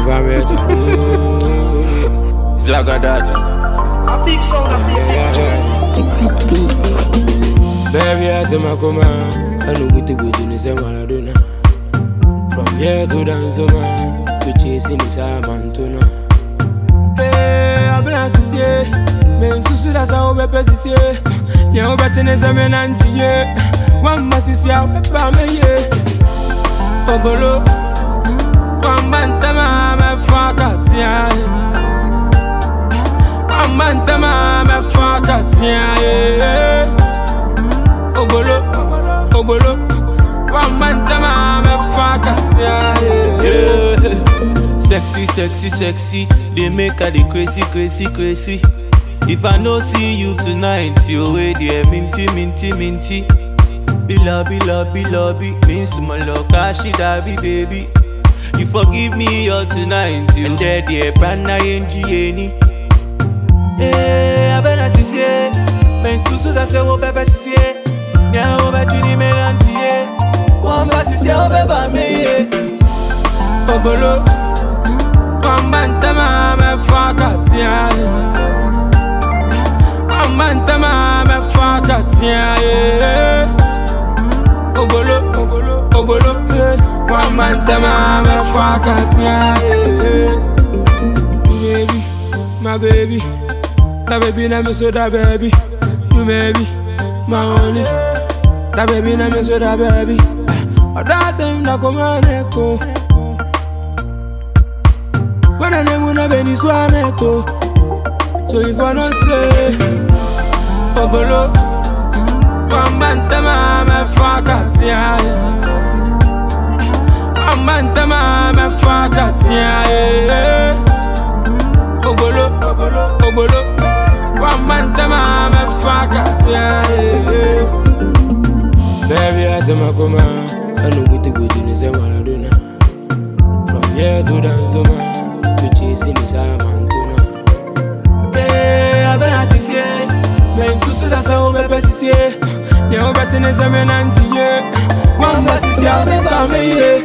Zagadat. A big sound, a big beat. Baby, I say my command. I know good to go to the same Maradona. From here to Danzoma, to chasing this Avantona. Hey, I'm not sincere. Men susu da sa obe pesisiye. Ne obe tenese menantiye. Wamba sisi ya pepa meye. Ogolo. Wamba ntama me fakatia. Wamba ntama me fakatia. Ogolo. Ogolo. Wamba ntama me fakatia. Sexy, sexy, sexy. They make her the crazy, crazy, crazy. If I no see you tonight, you way there, minty, minty, minty. Bilabi, lobby, lobby, means my love, kashi dabi, baby. You forgive me all tonight, you. And there, brand NG. Eh, I better see ye. Men susu da se wo pepe si ye. Nya wo be tini melanti ye. Wamba si ye wo pepe me ye. Ogolo. Wamba ntama me fakatia. Mantama me fakatia. Ogolo, ogolo, ogolo. Mantama me fakatia. Baby, my baby. That baby na me so that baby. You baby, my only. That baby na me so that baby. That's him na komaneko. When I name una beni swaneto. So if I don't say Ogolo, Wambantama me fakatia. Wambantama me fakatia. Ogolo, ogolo, ogolo. Wambantama me fakatia. Baby, I say my command. I know good to go to the same Maradona. From here to Danzoma, to chasing this Avantona. Men susu da sa obe pesisiye. Ne obe tenese menantiye. Wamba sisi ya beba meye.